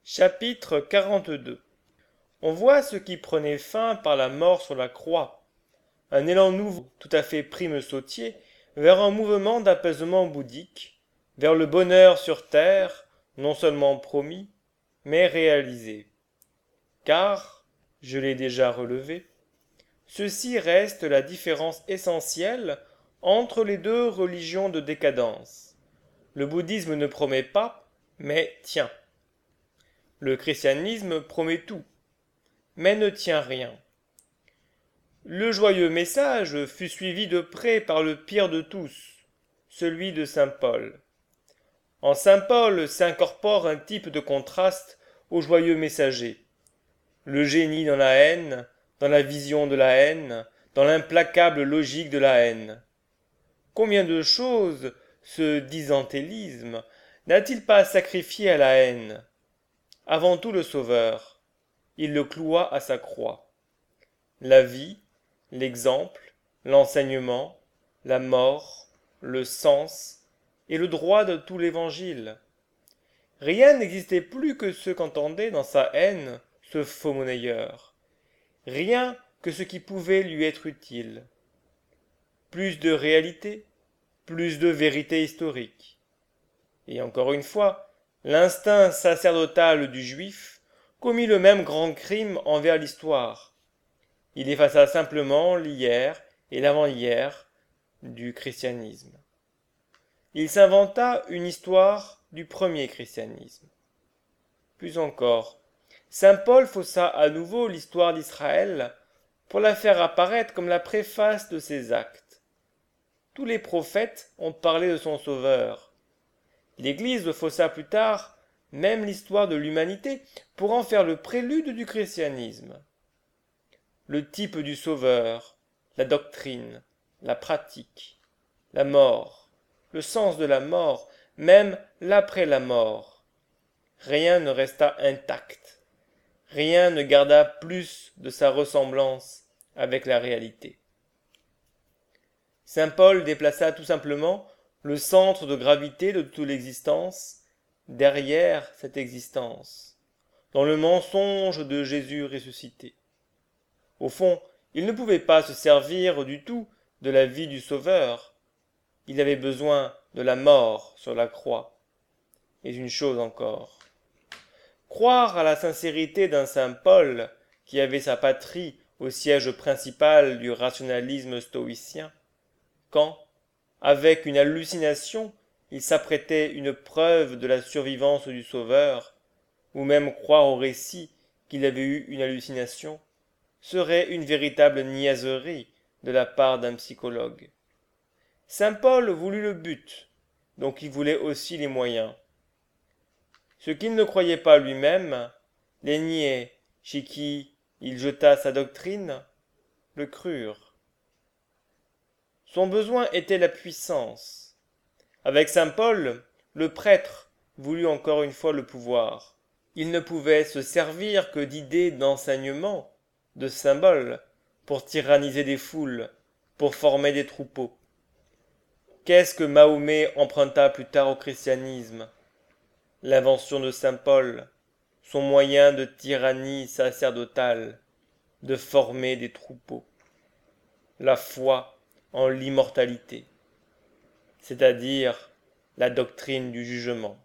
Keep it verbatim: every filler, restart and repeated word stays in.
Chapitre quarante-deux. On voit ce qui prenait fin par la mort sur la croix, un élan nouveau, tout à fait prime-sautier, vers un mouvement d'apaisement bouddhique, vers le bonheur sur terre, non seulement promis, mais réalisé. Car, je l'ai déjà relevé, ceci reste la différence essentielle entre les deux religions de décadence. Le bouddhisme ne promet pas, mais tient. Le christianisme promet tout, mais ne tient rien. Le joyeux message fut suivi de près par le pire de tous, celui de saint Paul. En saint Paul s'incorpore un type de contraste au joyeux messager. Le génie dans la haine, dans la vision de la haine, dans l'implacable logique de la haine. Combien de choses ce disantélisme n'a-t-il pas sacrifié à la haine? Avant tout le Sauveur, il le cloua à sa croix. La vie, l'exemple, l'enseignement, la mort, le sens et le droit de tout l'Évangile. Rien n'existait plus que ce qu'entendait dans sa haine ce faux monnayeur. Rien que ce qui pouvait lui être utile. Plus de réalité, plus de vérité historique. Et encore une fois, l'instinct sacerdotal du juif commit le même grand crime envers l'histoire. Il effaça simplement l'hier et l'avant-hier du christianisme. Il s'inventa une histoire du premier christianisme. Plus encore, saint Paul faussa à nouveau l'histoire d'Israël pour la faire apparaître comme la préface de ses actes. Tous les prophètes ont parlé de son sauveur. L'Église faussa plus tard même l'histoire de l'humanité pour en faire le prélude du christianisme. Le type du sauveur, la doctrine, la pratique, la mort, le sens de la mort, même l'après la mort. Rien ne resta intact. Rien ne garda plus de sa ressemblance avec la réalité. Saint Paul déplaça tout simplement le centre de gravité de toute l'existence derrière cette existence, dans le mensonge de Jésus ressuscité. Au fond, il ne pouvait pas se servir du tout de la vie du Sauveur. Il avait besoin de la mort sur la croix. Et une chose encore. Croire à la sincérité d'un saint Paul qui avait sa patrie au siège principal du rationalisme stoïcien, quand, avec une hallucination, il s'apprêtait une preuve de la survivance du Sauveur, ou même croire au récit qu'il avait eu une hallucination, serait une véritable niaiserie de la part d'un psychologue. Saint Paul voulut le but, donc il voulait aussi les moyens. Ce qu'il ne croyait pas lui-même, les niais chez qui il jeta sa doctrine, le crurent. Son besoin était la puissance. Avec saint Paul, le prêtre voulut encore une fois le pouvoir. Il ne pouvait se servir que d'idées d'enseignement, de symboles, pour tyranniser des foules, pour former des troupeaux. Qu'est-ce que Mahomet emprunta plus tard au christianisme? L'invention de saint Paul, son moyen de tyrannie sacerdotale, de former des troupeaux. La foi en l'immortalité, c'est-à-dire la doctrine du jugement.